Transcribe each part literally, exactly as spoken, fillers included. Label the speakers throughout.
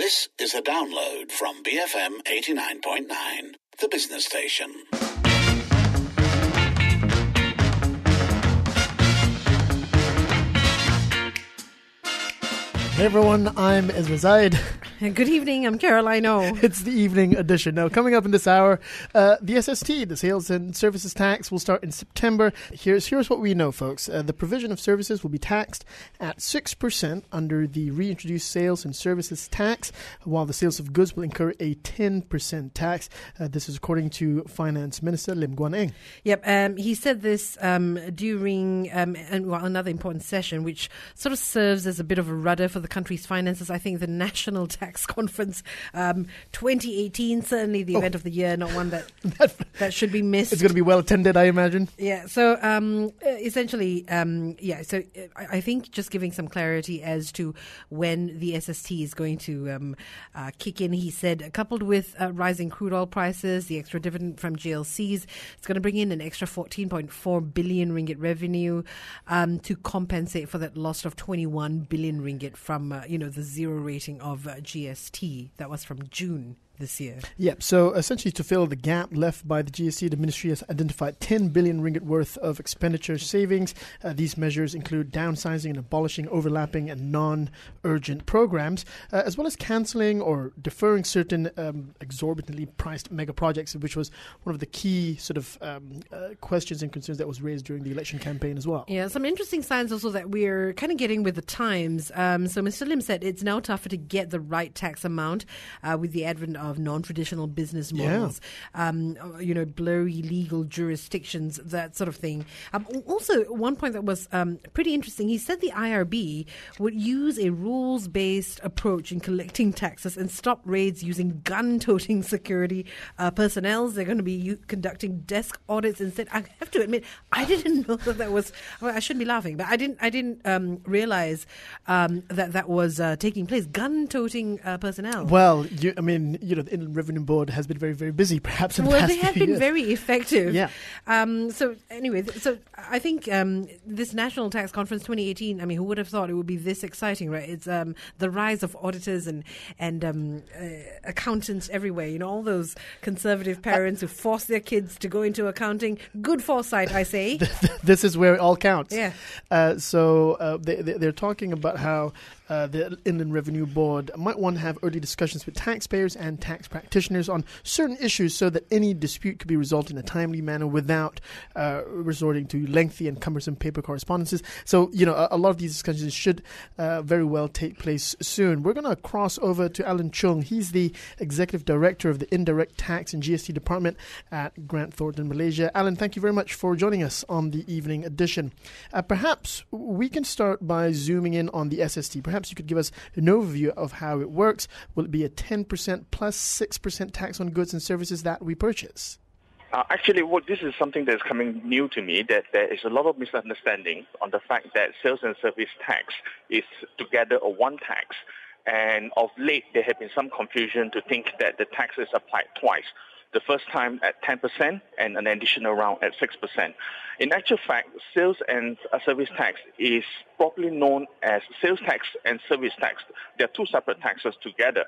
Speaker 1: This is a download from B F M eighty-nine point nine, the business station.
Speaker 2: Hey everyone, I'm Ezra Zaid.
Speaker 3: Good evening, I'm Caroline O.
Speaker 2: It's the evening edition. Now, coming up in this hour, uh, the S S T, the Sales and Services Tax, will start in September. Here's here's what we know, folks. Uh, the provision of services will be taxed at six percent under the reintroduced Sales and Services Tax, while the sales of goods will incur a ten percent tax. Uh, this is according to Finance Minister Lim Guan Eng.
Speaker 3: Yep, um, he said this um, during um, and, well, another important session, which sort of serves as a bit of a rudder for the country's finances. I think the National Tax Conference um, twenty eighteen, certainly the
Speaker 2: oh.
Speaker 3: event of the year, not one that that, that should be missed.
Speaker 2: It's going to be well attended, I imagine.
Speaker 3: Yeah, so um, essentially, um, yeah, so I, I think just giving some clarity as to when the S S T is going to um, uh, kick in. He said, coupled with uh, rising crude oil prices, the extra dividend from G L Cs, it's going to bring in an extra fourteen point four billion ringgit revenue um, to compensate for that loss of twenty-one billion ringgit from, uh, you know, the zero rating of uh, G S T. That was from June this year.
Speaker 2: Yep. So essentially, to fill the gap left by the G S T, the ministry has identified ten billion ringgit worth of expenditure savings. Uh, these measures include downsizing and abolishing overlapping and non-urgent programs, uh, as well as cancelling or deferring certain um, exorbitantly priced mega projects, which was one of the key sort of um, uh, questions and concerns that was raised during the election campaign as well.
Speaker 3: Yeah, some interesting signs also that we're kind of getting with the times. Um, so Mister Lim said it's now tougher to get the right tax amount uh, with the advent of of non-traditional business models, yeah. um, you know, blurry legal jurisdictions, that sort of thing. Um, also, one point that was um, pretty interesting, he said the I R B would use a rules-based approach in collecting taxes and stop raids using gun-toting security uh, personnel. They're going to be u- conducting desk audits instead. I have to admit, I didn't know that that was, well, I shouldn't be laughing, but I didn't I didn't um, realize um, that that was uh, taking place, gun-toting uh, personnel.
Speaker 2: Well, you, I mean, you know, the Inland Revenue Board has been very, very busy, perhaps in the
Speaker 3: well,
Speaker 2: past
Speaker 3: they have
Speaker 2: few
Speaker 3: been
Speaker 2: years.
Speaker 3: very effective.
Speaker 2: Yeah.
Speaker 3: Um, so anyway, th- so I think um, this National Tax Conference twenty eighteen. I mean, who would have thought it would be this exciting, right? It's um, the rise of auditors and and um, uh, accountants everywhere. You know, all those conservative parents who force their kids to go into accounting. Good foresight, I say.
Speaker 2: This is where it all counts.
Speaker 3: Yeah.
Speaker 2: Uh, so uh, they, they, they're talking about how uh, the Inland Revenue Board might want to have early discussions with taxpayers and tax practitioners on certain issues so that any dispute could be resolved in a timely manner without uh, resorting to lengthy and cumbersome paper correspondences. So, you know, a, a lot of these discussions should uh, very well take place soon. We're going to cross over to Alan Chung. He's the Executive Director of the Indirect Tax and G S T Department at Grant Thornton, Malaysia. Alan, thank you very much for joining us on the evening edition. Uh, perhaps we can start by zooming in on the S S T. Perhaps you could give us an overview of how it works. Will it be a ten percent plus six percent tax on goods and services that we purchase?
Speaker 4: Uh, actually, what this is something that's coming new to me, that there is a lot of misunderstanding on the fact that sales and service tax is together a one tax. And of late, there have been some confusion to think that the tax is applied twice. The first time at ten percent and an additional round at six percent. In actual fact, sales and service tax is properly known as sales tax and service tax. They are two separate taxes together.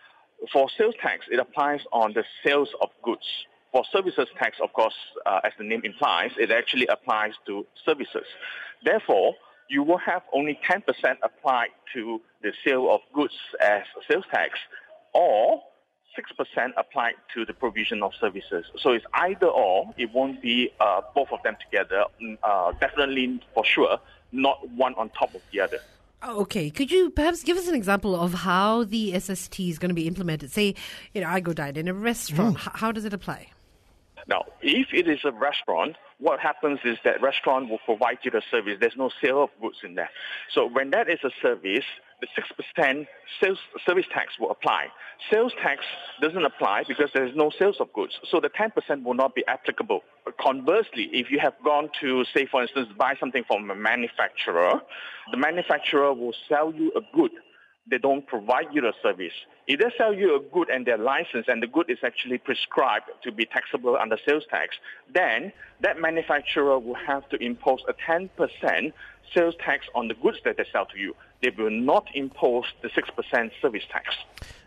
Speaker 4: For sales tax, it applies on the sales of goods. For services tax, of course, uh, as the name implies, it actually applies to services. Therefore, you will have only ten percent applied to the sale of goods as sales tax, or six percent applied to the provision of services. So it's either or. It won't be uh, both of them together. Uh, definitely, for sure, not one on top of the other.
Speaker 3: Okay, could you perhaps give us an example of how the S S T is going to be implemented? Say, you know, I go dine in a restaurant. Mm. H- how does it apply?
Speaker 4: Now, if it is a restaurant, what happens is that restaurant will provide you the service. There's no sale of goods in there. So when that is a service, the six percent sales service tax will apply. Sales tax doesn't apply because there is no sales of goods. So the ten percent will not be applicable. Conversely, if you have gone to, say, for instance, buy something from a manufacturer, the manufacturer will sell you a good. They don't provide you the service. If they sell you a good and they're licensed and the good is actually prescribed to be taxable under sales tax, then that manufacturer will have to impose a ten percent sales tax on the goods that they sell to you. They will not impose the six percent service tax.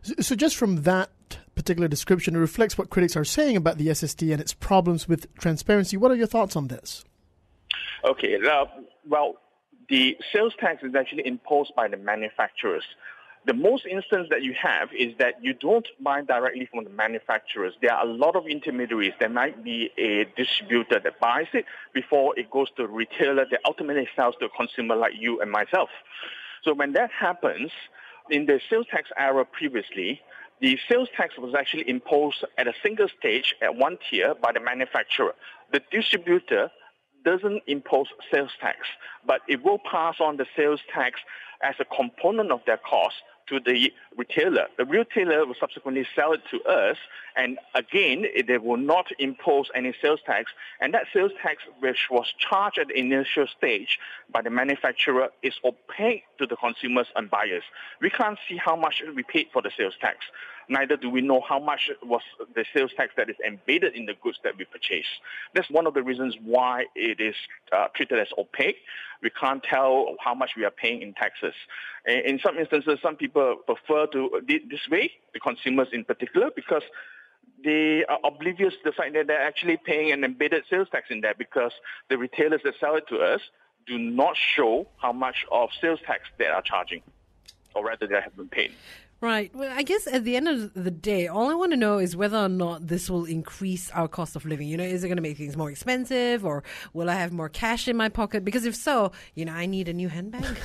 Speaker 2: So just from that particular description, it reflects what critics are saying about the S S T and its problems with transparency. What are your thoughts on this?
Speaker 4: Okay, uh, well, the sales tax is actually imposed by the manufacturers. The most instance that you have is that you don't buy directly from the manufacturers. There are a lot of intermediaries. There might be a distributor that buys it before it goes to a retailer that ultimately sells to a consumer like you and myself. So when that happens, in the sales tax era previously, the sales tax was actually imposed at a single stage at one tier by the manufacturer. The distributor doesn't impose sales tax, but it will pass on the sales tax as a component of their cost to the retailer. The retailer will subsequently sell it to us, and again, they will not impose any sales tax, and that sales tax, which was charged at the initial stage by the manufacturer, is opaque to the consumers and buyers. We can't see how much we paid for the sales tax. Neither do we know how much was the sales tax that is embedded in the goods that we purchase. That's one of the reasons why it is uh, treated as opaque. We can't tell how much we are paying in taxes. In some instances, some people prefer to do this way, the consumers in particular, because they are oblivious to the fact that they're actually paying an embedded sales tax in there, because the retailers that sell it to us do not show how much of sales tax they are charging, or rather they have been paid.
Speaker 3: Right. Well, I guess at the end of the day, all I want to know is whether or not this will increase our cost of living. You know, is it going to make things more expensive, or will I have more cash in my pocket? Because if so, you know, I need a new handbag.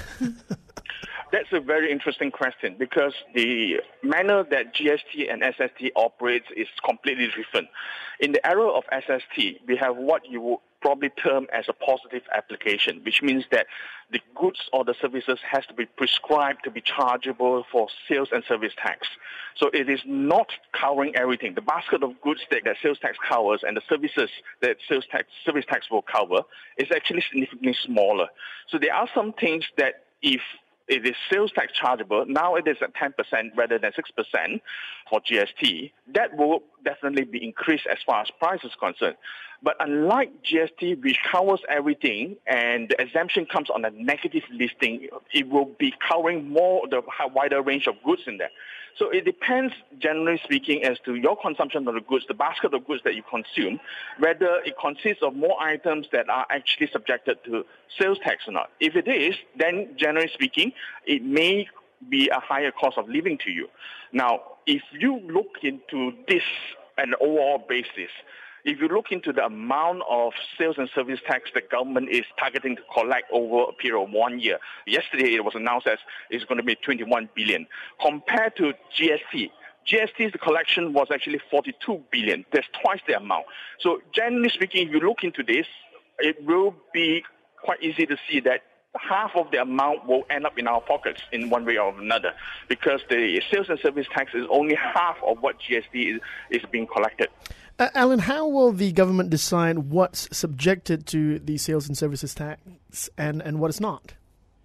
Speaker 4: That's a very interesting question, because the manner that G S T and S S T operates is completely different. In the era of S S T, we have what you would probably term as a positive application, which means that the goods or the services has to be prescribed to be chargeable for sales and service tax. So it is not covering everything. The basket of goods that, that sales tax covers and the services that sales tax service tax will cover is actually significantly smaller. So there are some things that if it is sales tax chargeable, now it is at ten percent rather than six percent for G S T. That will definitely be increased as far as price is concerned. But unlike G S T, which covers everything, and the exemption comes on a negative listing, it will be covering more the wider range of goods in there. So it depends, generally speaking, as to your consumption of the goods, the basket of goods that you consume, whether it consists of more items that are actually subjected to sales tax or not. If it is, then generally speaking, it may be a higher cost of living to you. Now, if you look into this on an overall basis, if you look into the amount of sales and service tax the government is targeting to collect over a period of one year, yesterday it was announced as it's going to be twenty-one billion. Compared to G S T, G S T's collection was actually forty-two billion. That's twice the amount. So generally speaking, if you look into this, it will be quite easy to see that half of the amount will end up in our pockets in one way or another, because the sales and service tax is only half of what G S T is, is being collected.
Speaker 2: Uh, Alan, how will the government decide what's subjected to the sales and services tax and, and what is not?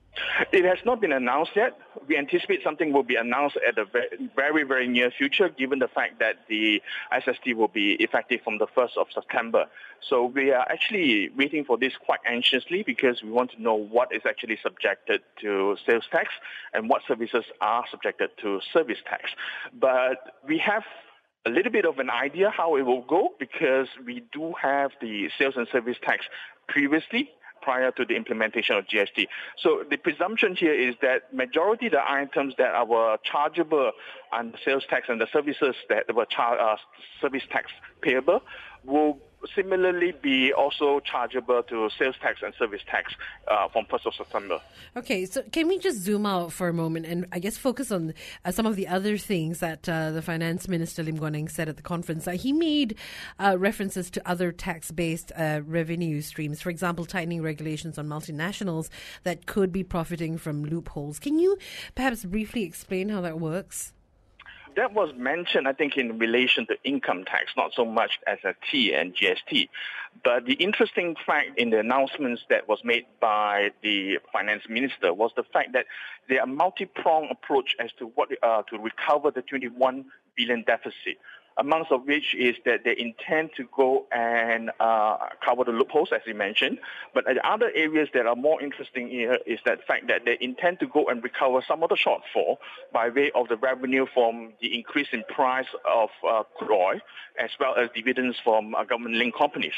Speaker 4: It has not been announced yet. We anticipate something will be announced at the very, very near future, given the fact that the S S T will be effective from the first of September. So we are actually waiting for this quite anxiously, because we want to know what is actually subjected to sales tax and what services are subjected to service tax. But we have a little bit of an idea how it will go, because we do have the sales and service tax previously, prior to the implementation of G S T. So the presumption here is that majority of the items that are chargeable under sales tax and the services that were char- uh, service tax payable will similarly be also chargeable to sales tax and service tax uh, from first of September.
Speaker 3: Okay, so can we just zoom out for a moment and I guess focus on uh, some of the other things that uh, the Finance Minister Lim Guan Eng said at the conference. Uh, he made uh, references to other tax-based uh, revenue streams, for example, tightening regulations on multinationals that could be profiting from loopholes. Can you perhaps briefly explain how that works?
Speaker 4: That was mentioned, I think, in relation to income tax, not so much S S T and G S T. But the interesting fact in the announcements that was made by the finance minister was the fact that there are multi-pronged approach as to what uh, to recover the twenty-one billion deficit. amongst of which is that they intend to go and uh, cover the loopholes, as you mentioned. But the other areas that are more interesting here is that fact that they intend to go and recover some of the shortfall by way of the revenue from the increase in price of uh, crude oil, as well as dividends from uh, government-linked companies.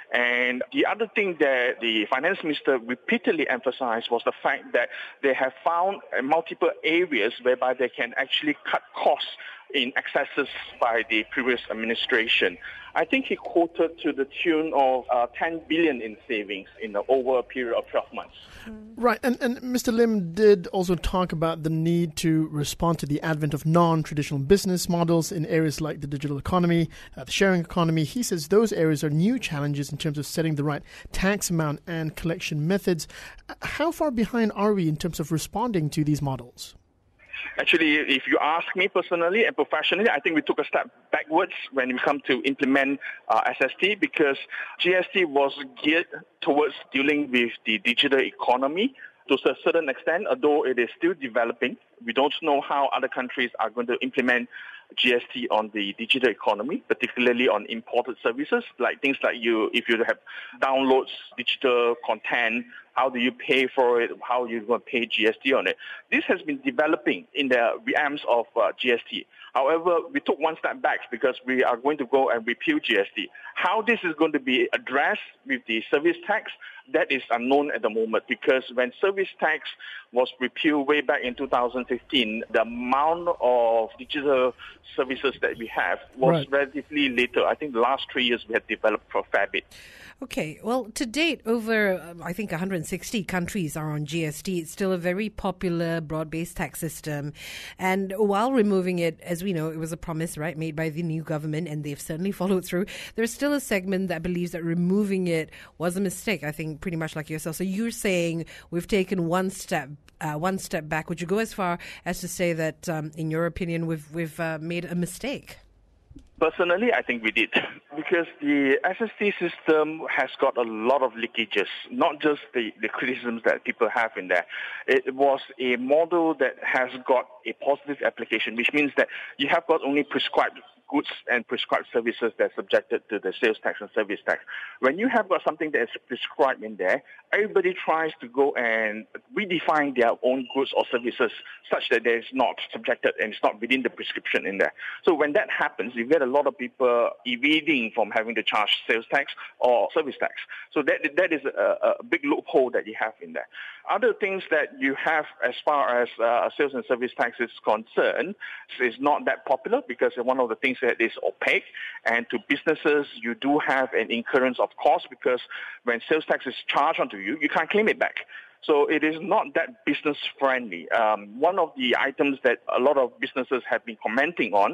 Speaker 4: And the other thing that the finance minister repeatedly emphasized was the fact that they have found uh, multiple areas whereby they can actually cut costs in excesses by the previous administration. I think he quoted to the tune of uh, ten billion in savings in the over a period of twelve months.
Speaker 2: Right, and, and Mister Lim did also talk about the need to respond to the advent of non-traditional business models in areas like the digital economy, uh, the sharing economy. He says those areas are new challenges in terms of setting the right tax amount and collection methods. How far behind are we in terms of responding to these models?
Speaker 4: Actually, if you ask me personally and professionally, I think we took a step backwards when we come to implement uh, S S T, because G S T was geared towards dealing with the digital economy to a certain extent, although it is still developing. We don't know how other countries are going to implement G S T on the digital economy, particularly on imported services, like things like you, if you have downloads digital content, how do you pay for it? How are you going to pay G S T on it? This has been developing in the realms of uh, G S T. However, we took one step back because we are going to go and repeal G S T. How this is going to be addressed with the service tax, that is unknown at the moment, because when service tax was repealed way back in two thousand fifteen, the amount of digital services that we have was
Speaker 2: right.
Speaker 4: relatively later. I think the last three years we have developed for a fair bit.
Speaker 3: Okay, well, to date, over, uh, I think, one hundred sixty countries are on G S T. It's still a very popular, broad-based tax system. And while removing it, as we know, it was a promise, right, made by the new government, and they've certainly followed through. There's still a segment that believes that removing it was a mistake, I think, pretty much like yourself. So you're saying we've taken one step uh, one step back. Would you go as far as to say that, um, in your opinion, we've, we've uh, made a mistake?
Speaker 4: Personally, I think we did, because the S S T system has got a lot of leakages, not just the, the criticisms that people have in there. It was a model that has got a positive application, which means that you have got only prescribed goods and prescribed services that are subjected to the sales tax and service tax. When you have got something that is prescribed in there, everybody tries to go and redefine their own goods or services such that it's not subjected and it's not within the prescription in there. So when that happens, you get a lot of people evading from having to charge sales tax or service tax. So that that is a, a big loophole that you have in there. Other things that you have as far as uh, sales and service tax is concerned is not that popular, because one of the things that is opaque, and to businesses you do have an incurrence of cost, because when sales tax is charged onto you, you can't claim it back. So it is not that business friendly. Um, one of the items that a lot of businesses have been commenting on,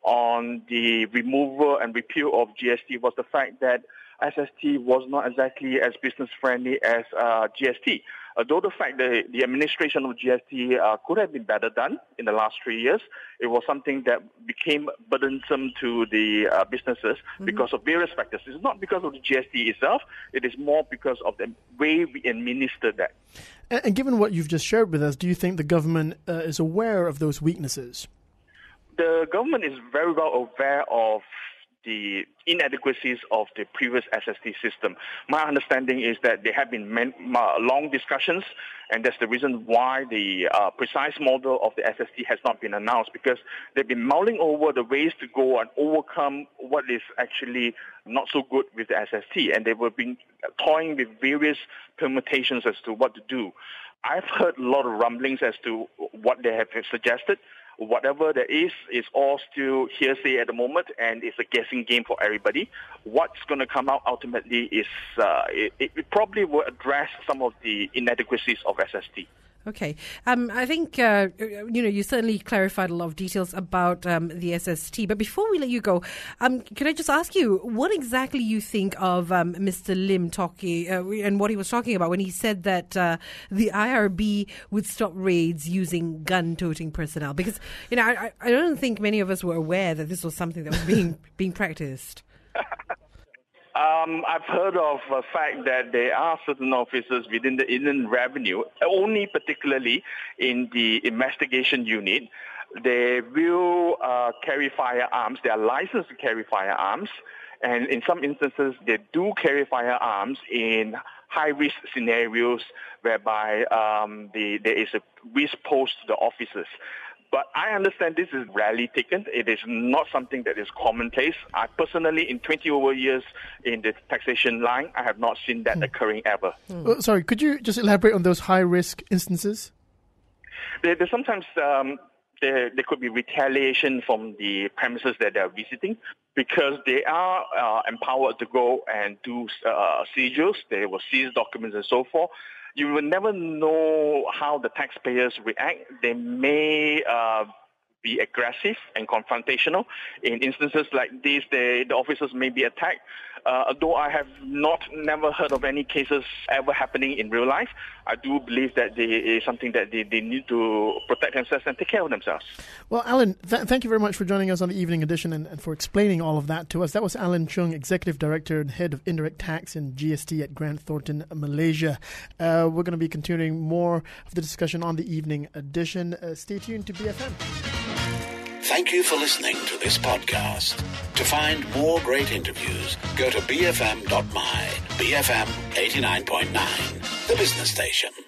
Speaker 4: on the removal and repeal of G S T, was the fact that S S T was not exactly as business friendly as uh, G S T. Although the fact that the administration of G S T uh, could have been better done in the last three years, it was something that became burdensome to the uh, businesses mm-hmm. because of various factors. It's not because of the G S T itself, it is more because of the way we administer that.
Speaker 2: And, and given what you've just shared with us, do you think the government uh, is aware of those weaknesses?
Speaker 4: The government is very well aware of the inadequacies of the previous S S T system. My understanding is that there have been many, long discussions, and that's the reason why the uh, precise model of the S S T has not been announced, because they've been mulling over the ways to go and overcome what is actually not so good with the S S T, and they were being toying with various permutations as to what to do. I've heard a lot of rumblings as to what they have suggested. Whatever there is, is all still hearsay at the moment, and it's a guessing game for everybody. What's going to come out ultimately is, uh, it, it probably will address some of the inadequacies of S S T.
Speaker 3: Okay. Um, I think, uh, you know, you certainly clarified a lot of details about um, the S S T. But before we let you go, um, could I just ask you what exactly you think of um, Mister Lim talking uh, and what he was talking about when he said that uh, the I R B would stop raids using gun-toting personnel? Because, you know, I, I don't think many of us were aware that this was something that was being being practiced.
Speaker 4: Um, I've heard of the fact that there are certain officers within the Inland Revenue, only particularly in the investigation unit, they will uh, carry firearms. They are licensed to carry firearms. And in some instances, they do carry firearms in high-risk scenarios whereby um, the, there is a risk posed to the officers. But I understand this is rarely taken. It is not something that is commonplace. I personally, in twenty over years in the taxation line, I have not seen that hmm. occurring ever.
Speaker 2: Hmm. Uh, sorry, could you just elaborate on those high-risk instances?
Speaker 4: There, there's sometimes um, there, there could be retaliation from the premises that they're visiting because they are uh, empowered to go and do uh, seizures. They will seize documents and so forth. You will never know how the taxpayers react. They may uh, be aggressive and confrontational. In instances like this, they, the officers may be attacked. Uh, although I have not never heard of any cases ever happening in real life, I do believe that it is something that they, they need to protect themselves and take care of themselves.
Speaker 2: Well, Alan, th- thank you very much for joining us on the Evening Edition and, and for explaining all of that to us. That was Alan Chung, Executive Director and Head of Indirect Tax and G S T at Grant Thornton, Malaysia. Uh, we're going to be continuing more of the discussion on the Evening Edition. Uh, stay tuned to B F M.
Speaker 1: Thank you for listening to this podcast. To find more great interviews, go to b f m dot my, B F M eighty-nine point nine, the business station.